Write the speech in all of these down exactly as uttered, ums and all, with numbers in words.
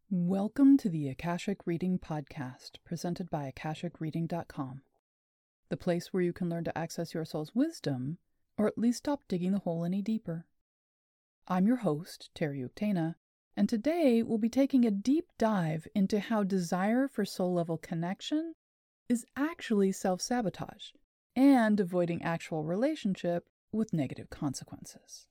Welcome to the Akashic Reading Podcast, presented by akashic reading dot com, the place where you can learn to access your soul's wisdom, or at least stop digging the hole any deeper. I'm your host, Terry Uktana, and today we'll be taking a deep dive into how desire for soul-level connection is actually self-sabotage and avoiding actual relationship with negative consequences.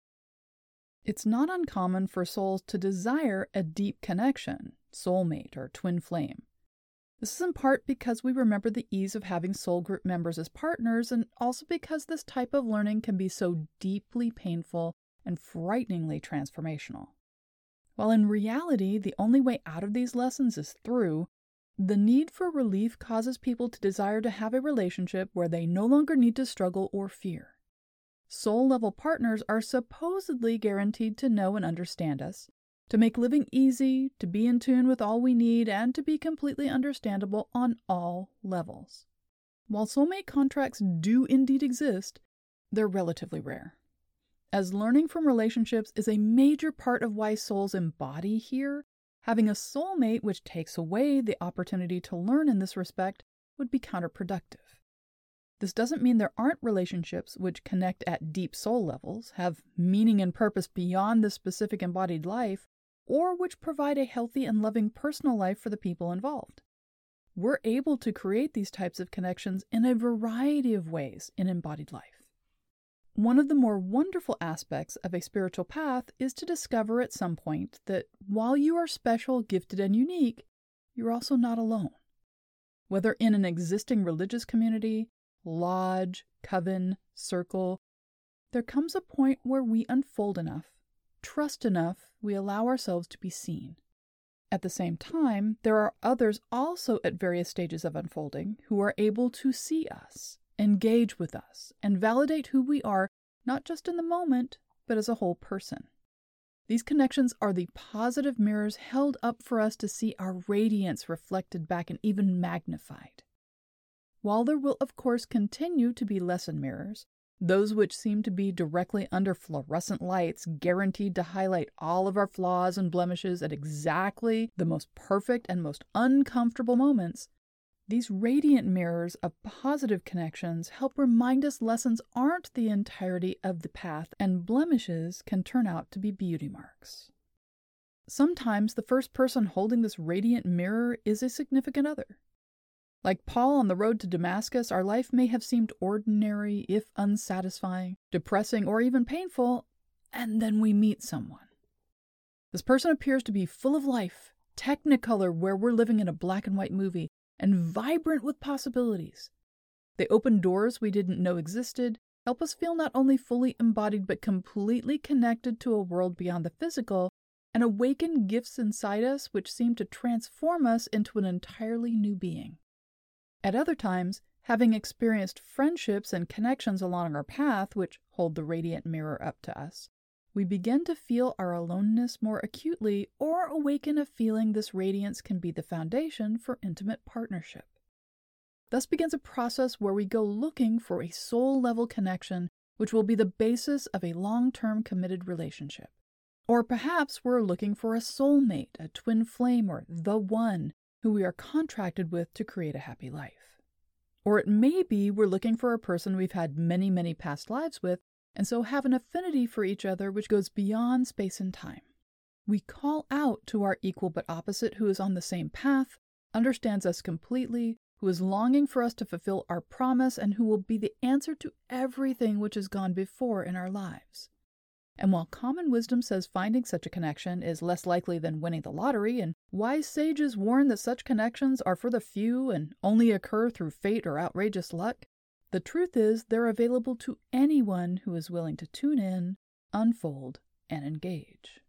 It's not uncommon for souls to desire a deep connection, soulmate, or twin flame. This is in part because we remember the ease of having soul group members as partners, and also because this type of learning can be so deeply painful and frighteningly transformational. While in reality, the only way out of these lessons is through, the need for relief causes people to desire to have a relationship where they no longer need to struggle or fear. Soul-level partners are supposedly guaranteed to know and understand us, to make living easy, to be in tune with all we need, and to be completely understandable on all levels. While soulmate contracts do indeed exist, they're relatively rare. As learning from relationships is a major part of why souls embody here, having a soulmate which takes away the opportunity to learn in this respect would be counterproductive. This doesn't mean there aren't relationships which connect at deep soul levels, have meaning and purpose beyond the specific embodied life, or which provide a healthy and loving personal life for the people involved. We're able to create these types of connections in a variety of ways in embodied life. One of the more wonderful aspects of a spiritual path is to discover at some point that while you are special, gifted, and unique, you're also not alone. Whether in an existing religious community, lodge, coven, circle, there comes a point where we unfold enough, trust enough, we allow ourselves to be seen. At the same time, there are others also at various stages of unfolding who are able to see us, engage with us, and validate who we are, not just in the moment, but as a whole person. These connections are the positive mirrors held up for us to see our radiance reflected back and even magnified. While there will of course continue to be lesson mirrors, those which seem to be directly under fluorescent lights guaranteed to highlight all of our flaws and blemishes at exactly the most perfect and most uncomfortable moments, these radiant mirrors of positive connections help remind us lessons aren't the entirety of the path and blemishes can turn out to be beauty marks. Sometimes the first person holding this radiant mirror is a significant other. Like Paul on the road to Damascus, our life may have seemed ordinary, if unsatisfying, depressing, or even painful, and then we meet someone. This person appears to be full of life, technicolor where we're living in a black and white movie, and vibrant with possibilities. They open doors we didn't know existed, help us feel not only fully embodied but completely connected to a world beyond the physical, and awaken gifts inside us which seem to transform us into an entirely new being. At other times, having experienced friendships and connections along our path which hold the radiant mirror up to us, we begin to feel our aloneness more acutely or awaken a feeling this radiance can be the foundation for intimate partnership. Thus begins a process where we go looking for a soul-level connection which will be the basis of a long-term committed relationship. Or perhaps we're looking for a soulmate, a twin flame, or the one who we are contracted with to create a happy life. Or it may be we're looking for a person we've had many, many past lives with, and so have an affinity for each other which goes beyond space and time. We call out to our equal but opposite who is on the same path, understands us completely, who is longing for us to fulfill our promise, and who will be the answer to everything which has gone before in our lives. And while common wisdom says finding such a connection is less likely than winning the lottery, and wise sages warn that such connections are for the few and only occur through fate or outrageous luck, the truth is they're available to anyone who is willing to tune in, unfold, and engage.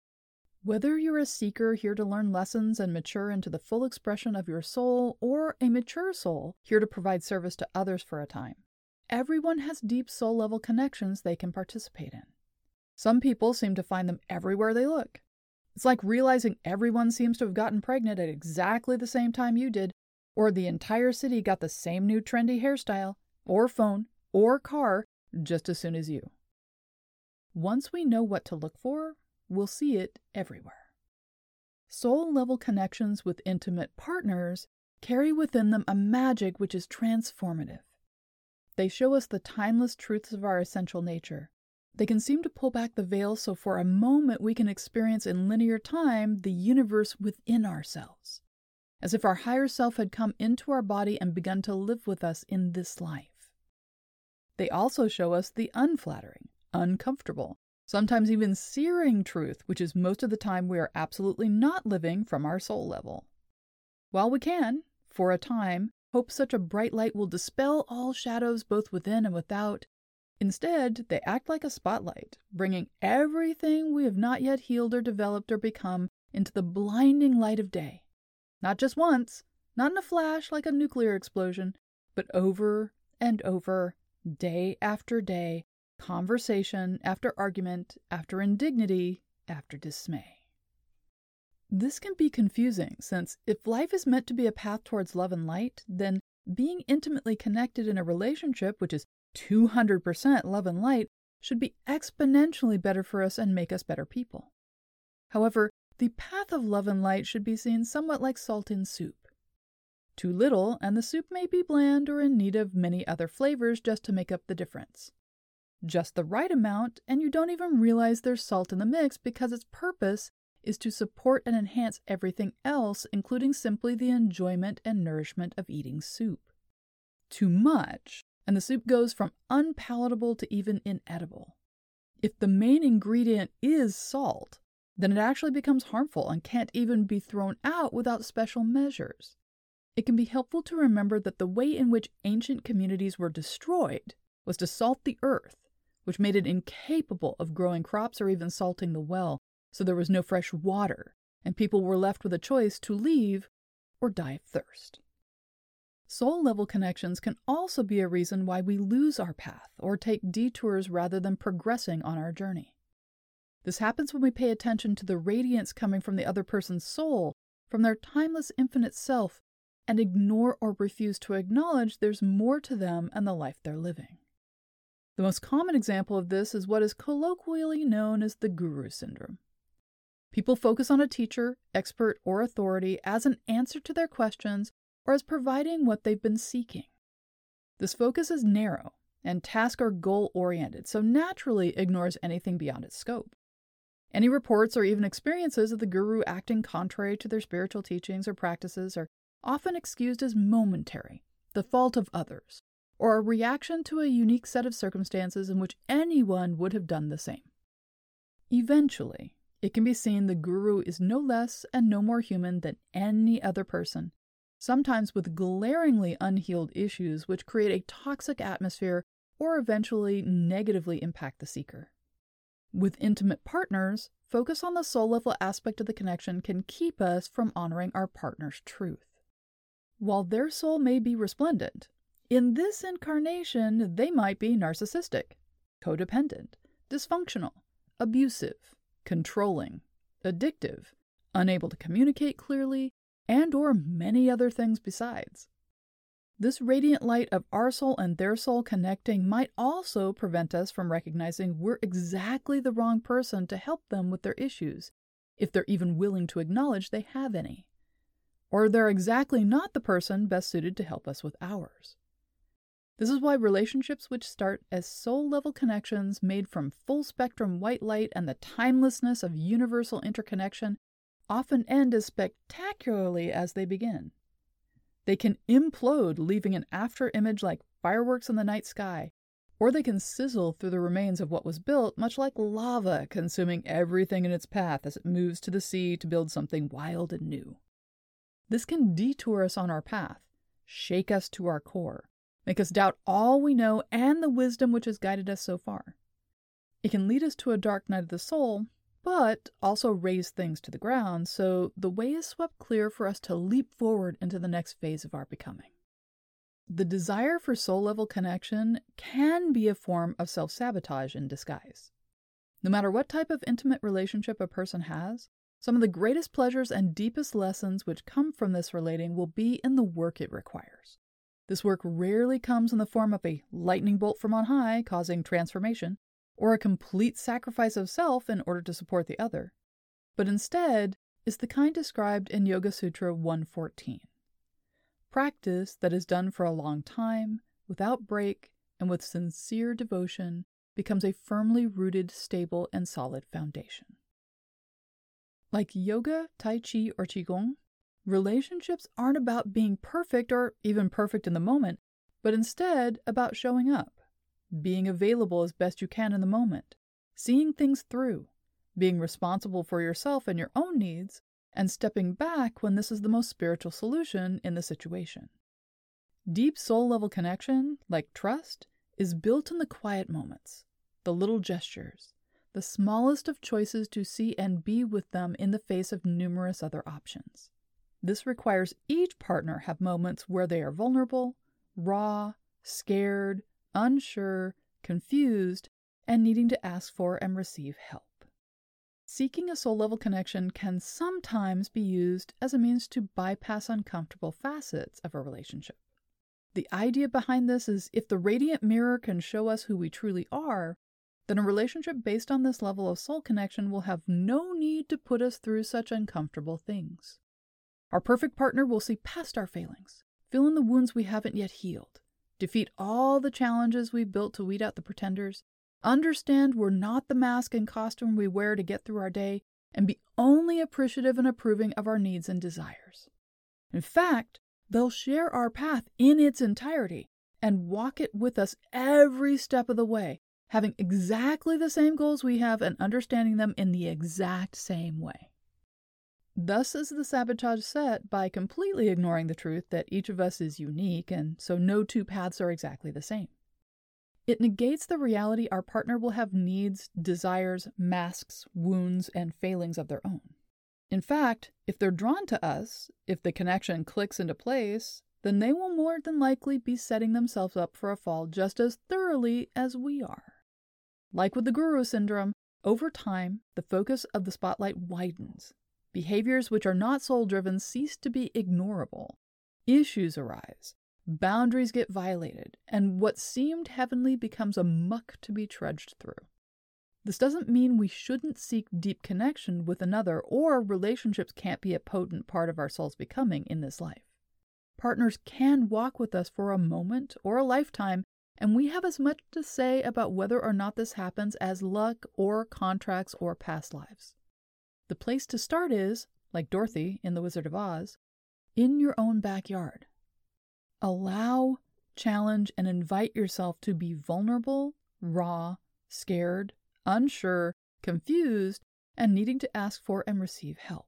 Whether you're a seeker here to learn lessons and mature into the full expression of your soul, or a mature soul here to provide service to others for a time, everyone has deep soul-level connections they can participate in. Some people seem to find them everywhere they look. It's like realizing everyone seems to have gotten pregnant at exactly the same time you did, or the entire city got the same new trendy hairstyle, or phone, or car just as soon as you. Once we know what to look for, we'll see it everywhere. soul-level connections with intimate partners carry within them a magic which is transformative. They show us the timeless truths of our essential nature. They can seem to pull back the veil so for a moment we can experience in linear time the universe within ourselves, as if our higher self had come into our body and begun to live with us in this life. They also show us the unflattering, uncomfortable, sometimes even searing truth, which is most of the time we are absolutely not living from our soul level. While we can, for a time, hope such a bright light will dispel all shadows both within and without, instead, they act like a spotlight, bringing everything we have not yet healed or developed or become into the blinding light of day. Not just once, not in a flash like a nuclear explosion, but over and over, day after day, conversation after argument, after indignity, after dismay. This can be confusing, since if life is meant to be a path towards love and light, then being intimately connected in a relationship which is two hundred percent love and light should be exponentially better for us and make us better people. However, the path of love and light should be seen somewhat like salt in soup. Too little, and the soup may be bland or in need of many other flavors just to make up the difference. Just the right amount, and you don't even realize there's salt in the mix because its purpose is to support and enhance everything else, including simply the enjoyment and nourishment of eating soup. Too much, and the soup goes from unpalatable to even inedible. If the main ingredient is salt, then it actually becomes harmful and can't even be thrown out without special measures. It can be helpful to remember that the way in which ancient communities were destroyed was to salt the earth, which made it incapable of growing crops or even salting the well, so there was no fresh water, and people were left with a choice to leave or die of thirst. Soul-level connections can also be a reason why we lose our path or take detours rather than progressing on our journey. This happens when we pay attention to the radiance coming from the other person's soul, from their timeless infinite self, and ignore or refuse to acknowledge there's more to them and the life they're living. The most common example of this is what is colloquially known as the guru syndrome. People focus on a teacher, expert, or authority as an answer to their questions or as providing what they've been seeking. This focus is narrow and task or goal-oriented, so naturally ignores anything beyond its scope. Any reports or even experiences of the guru acting contrary to their spiritual teachings or practices are often excused as momentary, the fault of others, or a reaction to a unique set of circumstances in which anyone would have done the same. Eventually, it can be seen the guru is no less and no more human than any other person, sometimes with glaringly unhealed issues which create a toxic atmosphere or eventually negatively impact the seeker. With intimate partners, focus on the soul-level aspect of the connection can keep us from honoring our partner's truth. While their soul may be resplendent, in this incarnation they might be narcissistic, codependent, dysfunctional, abusive, controlling, addictive, unable to communicate clearly, and or many other things besides. This radiant light of our soul and their soul connecting might also prevent us from recognizing we're exactly the wrong person to help them with their issues, if they're even willing to acknowledge they have any. Or they're exactly not the person best suited to help us with ours. This is why relationships which start as soul-level connections made from full-spectrum white light and the timelessness of universal interconnection often end as spectacularly as they begin. They can implode, leaving an after-image like fireworks in the night sky, or they can sizzle through the remains of what was built, much like lava consuming everything in its path as it moves to the sea to build something wild and new. This can detour us on our path, shake us to our core, make us doubt all we know and the wisdom which has guided us so far. It can lead us to a dark night of the soul, but also raise things to the ground, so the way is swept clear for us to leap forward into the next phase of our becoming. The desire for soul-level connection can be a form of self-sabotage in disguise. No matter what type of intimate relationship a person has, some of the greatest pleasures and deepest lessons which come from this relating will be in the work it requires. This work rarely comes in the form of a lightning bolt from on high causing transformation, or a complete sacrifice of self in order to support the other, but instead is the kind described in Yoga Sutra one fourteen. Practice that is done for a long time, without break, and with sincere devotion becomes a firmly rooted, stable, and solid foundation. Like yoga, tai chi, or qigong, relationships aren't about being perfect or even perfect in the moment, but instead about showing up, being available as best you can in the moment, seeing things through, being responsible for yourself and your own needs, and stepping back when this is the most spiritual solution in the situation. Deep soul-level connection, like trust, is built in the quiet moments, the little gestures, the smallest of choices to see and be with them in the face of numerous other options. This requires each partner have moments where they are vulnerable, raw, scared, unsure, confused, and needing to ask for and receive help. Seeking a soul-level connection can sometimes be used as a means to bypass uncomfortable facets of a relationship. The idea behind this is if the radiant mirror can show us who we truly are, then a relationship based on this level of soul connection will have no need to put us through such uncomfortable things. Our perfect partner will see past our failings, fill in the wounds we haven't yet healed, defeat all the challenges we've built to weed out the pretenders, understand we're not the mask and costume we wear to get through our day, and be only appreciative and approving of our needs and desires. In fact, they'll share our path in its entirety and walk it with us every step of the way, having exactly the same goals we have and understanding them in the exact same way. Thus is the sabotage set by completely ignoring the truth that each of us is unique, and so no two paths are exactly the same. It negates the reality our partner will have needs, desires, masks, wounds, and failings of their own. In fact, if they're drawn to us, if the connection clicks into place, then they will more than likely be setting themselves up for a fall just as thoroughly as we are. Like with the guru syndrome, over time, the focus of the spotlight widens. Behaviors which are not soul-driven cease to be ignorable. Issues arise. Boundaries get violated, and what seemed heavenly becomes a muck to be trudged through. This doesn't mean we shouldn't seek deep connection with another, or relationships can't be a potent part of our soul's becoming in this life. Partners can walk with us for a moment or a lifetime, and we have as much to say about whether or not this happens as luck or contracts or past lives. The place to start is, like Dorothy in The Wizard of Oz, in your own backyard. Allow, challenge, and invite yourself to be vulnerable, raw, scared, unsure, confused, and needing to ask for and receive help.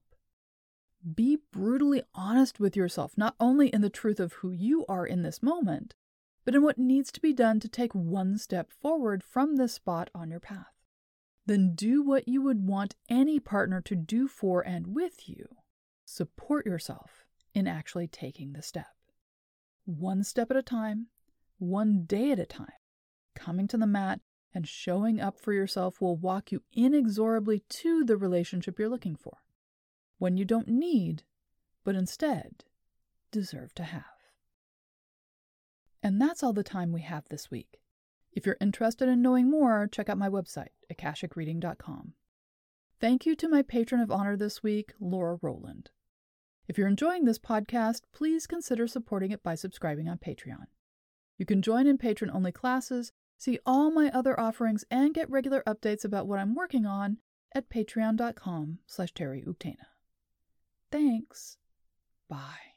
Be brutally honest with yourself, not only in the truth of who you are in this moment, but in what needs to be done to take one step forward from this spot on your path. Then do what you would want any partner to do for and with you. Support yourself in actually taking the step. One step at a time, one day at a time, coming to the mat and showing up for yourself will walk you inexorably to the relationship you're looking for. One you don't need, but instead deserve to have. And that's all the time we have this week. If you're interested in knowing more, check out my website, akashic reading dot com. Thank you to my patron of honor this week, Laura Rowland. If you're enjoying this podcast, please consider supporting it by subscribing on Patreon. You can join in patron-only classes, see all my other offerings, and get regular updates about what I'm working on at patreon dot com slash Terry Uktana. Thanks. Bye.